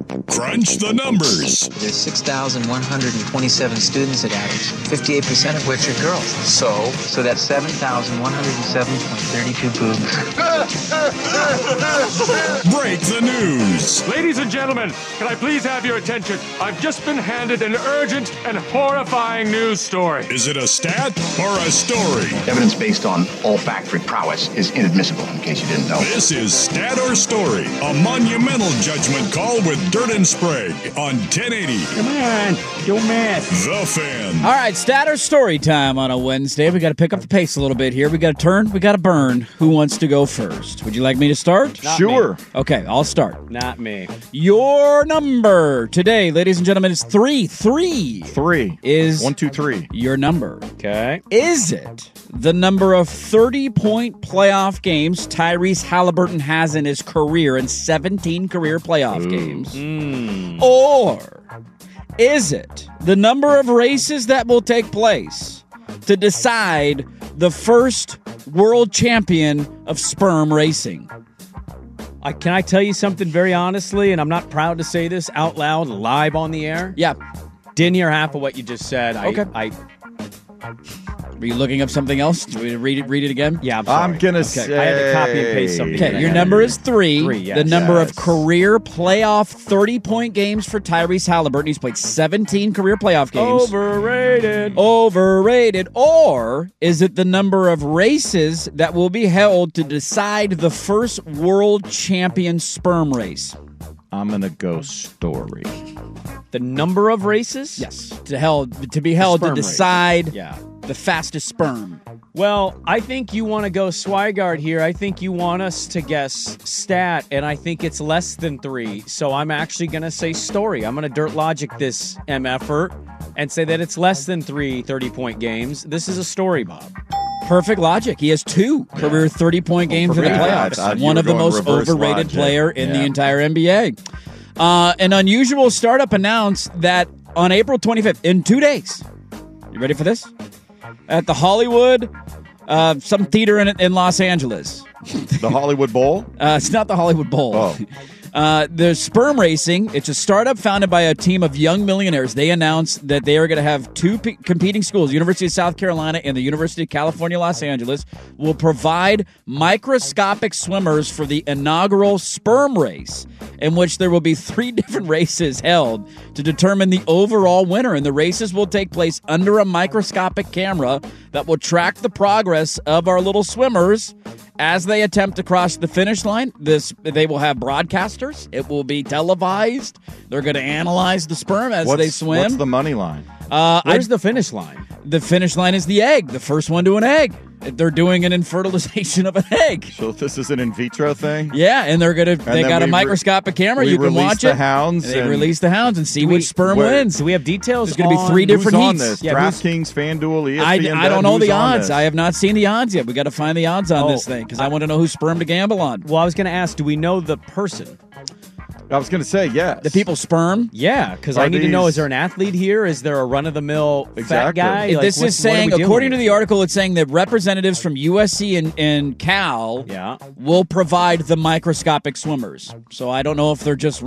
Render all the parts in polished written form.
Crunch the numbers. There's 6,127 students at Adams, 58% of which are girls. So that's 7,107.32 boobs. Break the news. Ladies and gentlemen, can I please have your attention? I've just been handed an urgent and horrifying news story. Is it a stat or a story? Evidence based on olfactory prowess is inadmissible, in case you didn't know. This is Stat or Story, a monumental judgment call with Dirt and Sprague on 1080. Come on, don't mess. The Fan. All right, Stat or Story time on a Wednesday. We got to pick up the pace a little bit here. We got to turn, we got to burn. Who wants to go first? Would you like me to start? Not Sure. me. Okay, I'll start. Not me. Your number today, ladies and gentlemen, is 3. 3 is 1, 2, 3. your number. Okay. Is it the number of 30-point playoff games Tyrese Halliburton has in his career in 17 career playoff games? Or is it the number of races that will take place to decide the first world champion of sperm racing? Can I tell you something very honestly, and I'm not proud to say this out loud, live on the air? Yeah. Didn't hear half of what you just said. Okay. Were you looking up something else? Do we read it again? Yeah, I'm sorry. I'm going to say... I had to copy and paste something. Okay, your number is 3. 3, yes. The number of Yes. career playoff 30-point games for Tyrese Halliburton. He's played 17 career playoff games. Overrated. Or is it the number of races that will be held to decide the first world champion sperm race? I'm going to go story. The number of races? Yes. To be held to sperm race. decide Yeah. the fastest sperm. Well, I think you want to go Swigard here. I think you want us to guess stat, and I think it's less than 3. So I'm actually going to say story. I'm going to dirt logic this MFer and say that it's less than 3 30-point games. This is a story, Bob. Perfect logic. He has 2 career 30-point games in the Yeah, I playoffs. thought you One were of the going most reverse overrated logic. player in the Yeah. entire NBA. An unusual startup announced that on April 25th, in 2 days, you ready for this? At the Hollywood, some theater in Los Angeles. The Hollywood Bowl? It's not the Hollywood Bowl. Oh. There's sperm racing. It's a startup founded by a team of young millionaires. They announced that they are going to have 2 competing schools, University of South Carolina and the University of California, Los Angeles, will provide microscopic swimmers for the inaugural sperm race, in which there will be 3 different races held to determine the overall winner. And the races will take place under a microscopic camera that will track the progress of our little swimmers as they attempt to cross the finish line. They will have broadcasters. It will be televised. They're going to analyze the sperm as they swim. What's the money line? Where's the finish line? The finish line is the egg. The first one to an egg. They're doing an infertilization of an egg. So this is an in vitro thing? Yeah, and they then got a we microscopic camera. we You can release watch the it. hounds They and- release the hounds and see which sperm where- wins. Do we have details? There's going to be 3 Who's different on heats. this? Yeah, who's- DraftKings, FanDuel, ESPN. I don't know who's the on odds. this? I have not seen the odds yet. We got to find the odds on Oh, this thing because I want to know whose sperm to gamble on. Well, I was going to ask, do we know the person? I was going to say yes. The people's sperm. Yeah, because Are I need to know, these- is there an athlete here? Is there a run-of-the-mill fat Exactly. guy? Like, This is what are saying, we dealing according to with? the article, it's saying that representatives from USC and Cal Yeah. will provide the microscopic swimmers. So I don't know if they're just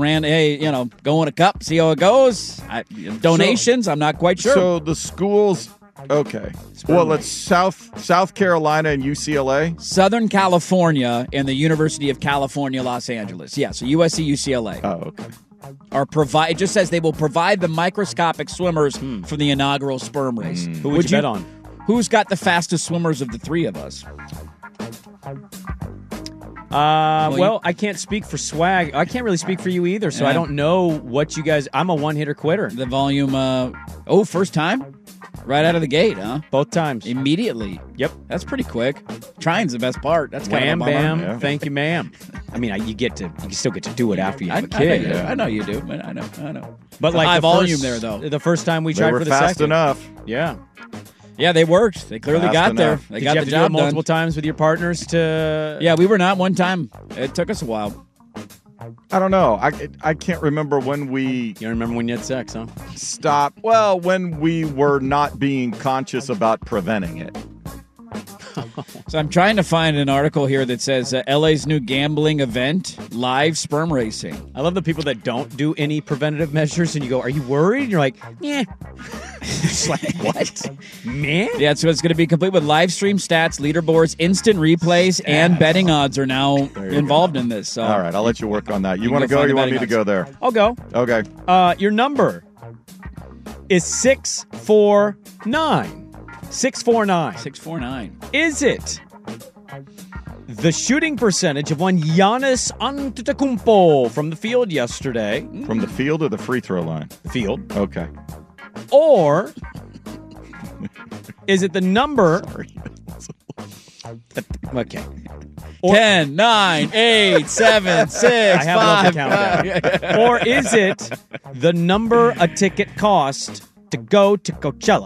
go in a cup, see how it goes. Donations, I'm not quite sure. So the schools, okay. Well, it's South Carolina and UCLA. Southern California and the University of California, Los Angeles. Yeah, so USC, UCLA Oh, okay. are provide. It just says they will provide the microscopic swimmers for the inaugural sperm race. Who would you bet on? Who's got the fastest swimmers of the 3 of us? Well, I can't speak for Swag. I can't really speak for you either, so Yeah. I don't know what you guys... I'm a one-hitter quitter. The volume. First time, right out of the gate, huh? Both times. Immediately. Yep. That's pretty quick. Trying's the best part. That's kind Wham, of a bummer. bam. Yeah. Thank you, ma'am. I mean, you still get to do it after you have a I kid. know, I know you do, but I know. But It's a like high the volume first- there, though. The first time we They tried were for the fast second. enough. Yeah. Yeah, they worked. They clearly Fast got there. enough. They Did got you have the to do it job multiple done. times with your partners to... Yeah, we were not one time. It took us a while. I don't know. I can't remember when we You don't remember when you had sex, huh? stopped. Well, when we were not being conscious about preventing it. So I'm trying to find an article here that says LA's new gambling event, live sperm racing. I love the people that don't do any preventative measures, and you go, "Are you worried?" And you're like, "Yeah." It's like, what? Man? Yeah, so it's going to be complete with live stream stats, leaderboards, instant replays, and betting odds are now involved in this. So. All right, I'll let you work on that. You can want to go go or find you the want me to betting go there? I'll go. Okay. Your number is 649. 649. 649. Is it the shooting percentage of one Giannis Antetokounmpo from the field yesterday? From the field or the free throw line? The field. Okay. Or is it the number? Sorry. Okay. 10, 9, 8, 7, 6, I have 5. love the countdown. Or is it the number a ticket cost to go to Coachella?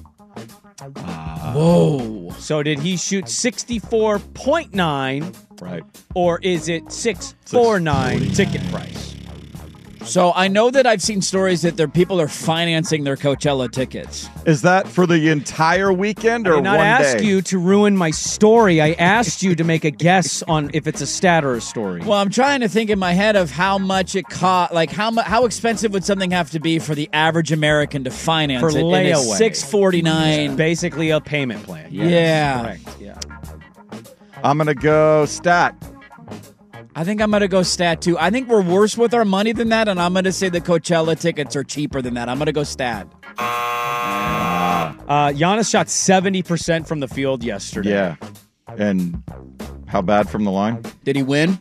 Whoa. So did he shoot 64.9? Right. Or is it 649 ticket price? So I know that I've seen stories that people are financing their Coachella tickets. Is that for the entire weekend or I did not one ask day? you to ruin my story. I asked you to make a guess on if it's a stat or a story. Well, I'm trying to think in my head of how much it cost. Like how expensive would something have to be for the average American to finance For it? And layaway. it's $649. Basically a payment plan. Yeah. Correct. Yeah. I'm going to go stat. I think I'm going to go stat too. I think we're worse with our money than that, and I'm going to say the Coachella tickets are cheaper than that. I'm going to go stat. Giannis shot 70% from the field yesterday. Yeah. And how bad from the line? Did he win?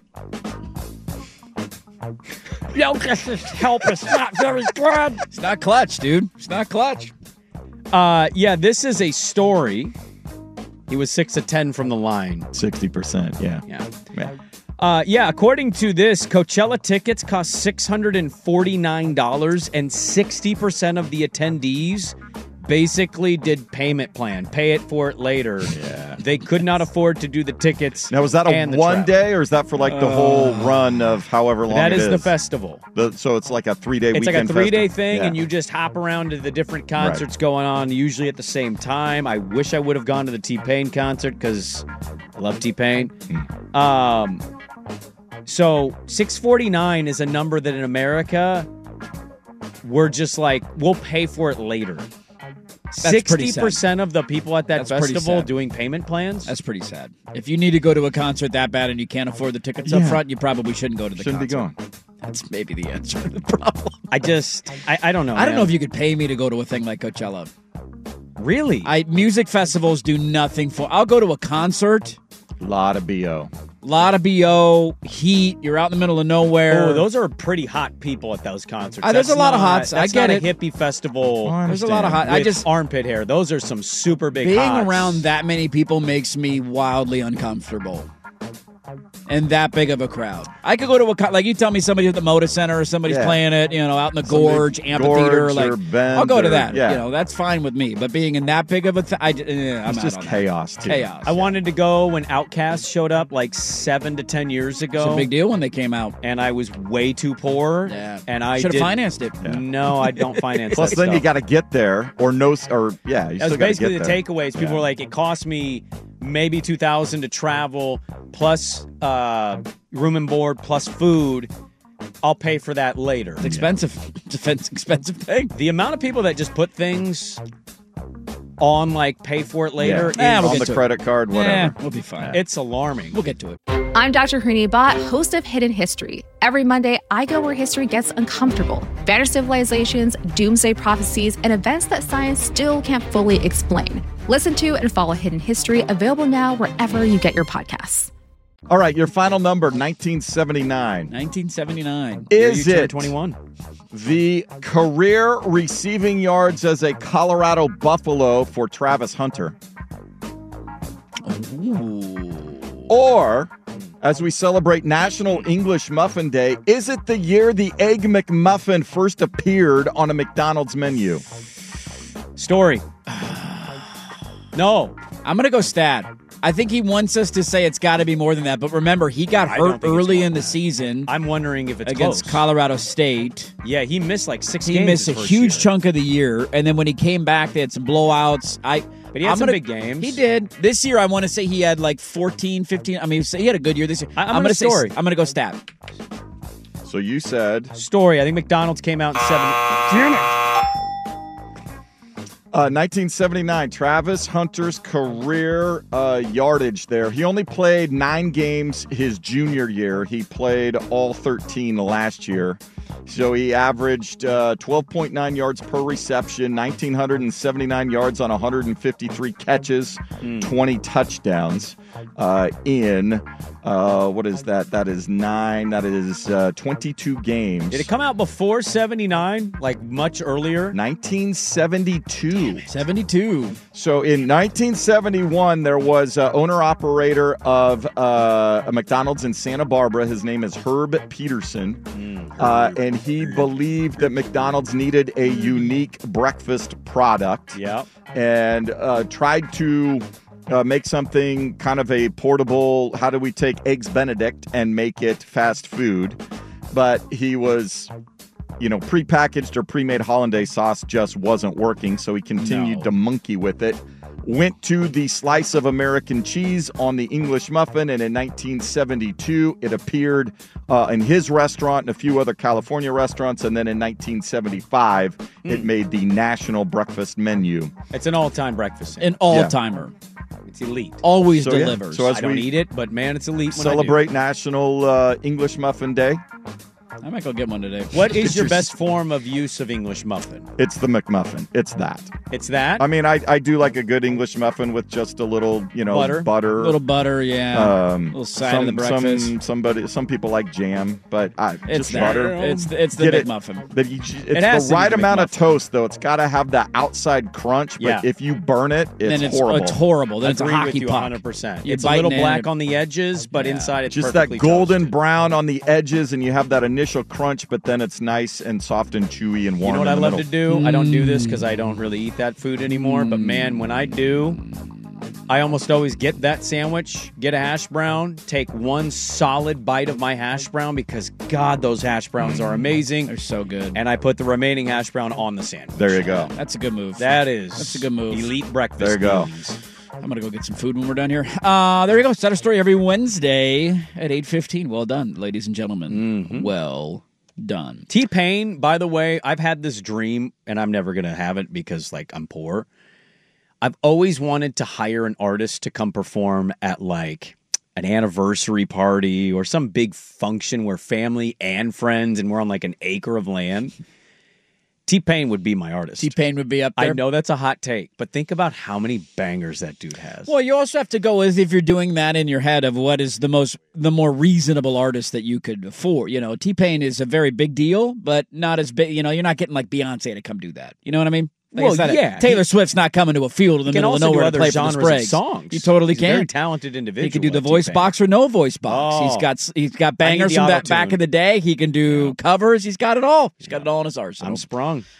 Yo, this is help. It's not very good. It's not clutch, dude. It's not clutch. Yeah, this is a story. He was 6 of 10 from the line. 60%. Yeah. Yeah. Yeah. According to this, Coachella tickets cost $649, and 60% of the attendees basically did payment plan. Pay it for it later. Yeah. They could not afford to do the tickets. Now, is that a and the one travel. day or is that for like the whole run of however long That it is the festival. So it's like a 3-day It's weekend like a 3-day festival. thing, Yeah. and you just hop around to the different concerts going on, usually at the same time. I wish I would have gone to the T-Pain concert because I love T-Pain. So 649 is a number that in America, we're just like, we'll pay for it later. That's pretty 60% of the people at that That's pretty festival sad. doing payment plans? That's pretty sad. If you need to go to a concert that bad and you can't afford the tickets up Yeah. front, you probably shouldn't go to the Shouldn't be concert. going. That's maybe the answer to the problem. I don't know. I don't know man. if you could pay me to go to a thing like Coachella. Really? Music festivals do nothing for. I'll go to a concert. Lot of BO. Lot of BO, heat. You're out in the middle of nowhere. Oh, those are pretty hot people at those concerts. There's That's a lot of not- hots. That's I get not it. a hippie festival. There's a lot of hot. With I just armpit hair. Those are some super big being hots. around that many people makes me wildly uncomfortable. And that big of a crowd. I could go to like you tell me somebody at the Moda Center or somebody's Yeah. playing it, out in the Somebody- Gorge amphitheater. Gorge Like or Bend I'll go to or- that. yeah. That's fine with me. But being in that big of a thing, I'm It's out just on that. chaos, too. Chaos. I wanted to go when Outkast showed up like 7 to 10 years ago. It's a big deal when they came out. And I was way too poor. Yeah. And I should have did- financed it. No, I don't finance Plus, that then you stuff. got to get there you That still was got to get basically the there. takeaways. People Yeah. were like, it cost me maybe $2,000 to travel, plus room and board, plus food. I'll pay for that later. It's expensive. It's an expensive thing. The amount of people that just put things on, like, pay for it later, Yeah, is, we'll on get the to it. credit card, whatever. Yeah, we'll be fine. it's alarming. We'll get to it. I'm Dr. Hooni Bott, host of Hidden History. Every Monday, I go where history gets uncomfortable. Vanished civilizations, doomsday prophecies, and events that science still can't fully explain. Listen to and follow Hidden History, available now wherever you get your podcasts. All right, your final number, 1979. 1979. Is You turned it 21. the career receiving yards as a Colorado Buffalo for Travis Hunter? Or, as we celebrate National English Muffin Day, is it the year the Egg McMuffin first appeared on a McDonald's menu? Story. No. I'm going to go stat. I think he wants us to say it's got to be more than that. But remember, he got I don't hurt think it's early more in the than that. season I'm wondering if it's against close. Colorado State. Yeah, he missed like 6 He games. missed a his first huge year. chunk of the year. And then when he came back, they had some blowouts. But he had some big games. He did. This year, I want to say he had like 14, 15. I mean, he had a good year this year. I'm going to say I'm going to go stat. So you said Story. I think McDonald's came out in 1979. Travis Hunter's career yardage there. He only played 9 games his junior year. He played all 13 last year. So he averaged 12.9 yards per reception, 1,979 yards on 153 catches, 20 touchdowns what is that? That is 22 games. Did it come out before 79, like much earlier? 1972. 72. So in 1971, there was an owner-operator of a McDonald's in Santa Barbara. His name is Herb Peterson. And he believed that McDonald's needed a unique breakfast product. Yeah. And tried to make something kind of a portable, how do we take Eggs Benedict and make it fast food? But he was, prepackaged or pre-made hollandaise sauce just wasn't working, so he continued to monkey with it. Went to the slice of American cheese on the English muffin, and in 1972, it appeared in his restaurant and a few other California restaurants, and then in 1975, it made the national breakfast menu. It's an all-time breakfast. An all-timer. It's elite. Always delivers. So I don't eat it, but man, it's elite when celebrate National English Muffin Day. I might go get one today. What is your best form of use of English muffin? It's the McMuffin. It's that. It's that? I mean, I do like a good English muffin with just a little, butter. A little butter, yeah. Little side of the breakfast. Some people like jam, but It's just butter. It's the McMuffin. It's the right amount of toast, though. It's got to have that outside crunch, but if you burn it, it's horrible. It's horrible. Then it's a Agree hockey with you puck. 100%. You're It's a little biting in black it. on the edges, but inside it's just that perfectly golden toasted. brown on the edges, and you have that initial crunch, but then it's nice and soft and chewy and warm. You know what I in the love middle. to do? I don't do this because I don't really eat that food anymore. But man, when I do, I almost always get that sandwich, get a hash brown, take one solid bite of my hash brown because, God, those hash browns are amazing. They're so good. And I put the remaining hash brown on the sandwich. There you go. That's a good move. That's a good move. Elite breakfast. There you go. beans. I'm going to go get some food when we're done here. There you go. Start a story every Wednesday at 8:15. Well done, ladies and gentlemen. Well done. T-Pain, by the way, I've had this dream, and I'm never going to have it because, I'm poor. I've always wanted to hire an artist to come perform at, an anniversary party or some big function where family and friends, and we're on, an acre of land. T-Pain would be my artist. T-Pain would be up there. I know that's a hot take, but think about how many bangers that dude has. Well, you also have to go with, if you're doing that in your head, of what is the more reasonable artist that you could afford. T-Pain is a very big deal, but not as big. You're not getting Beyonce to come do that. You know what I mean? Taylor Swift's not coming to a field in the middle of nowhere to play for the Spragues. Songs. He totally He's can. A very talented individual. He can do the voice box or no voice box. He's got bangers from back in the day. He can do covers. He's got it all. He's got it all in his arsenal. I'm sprung.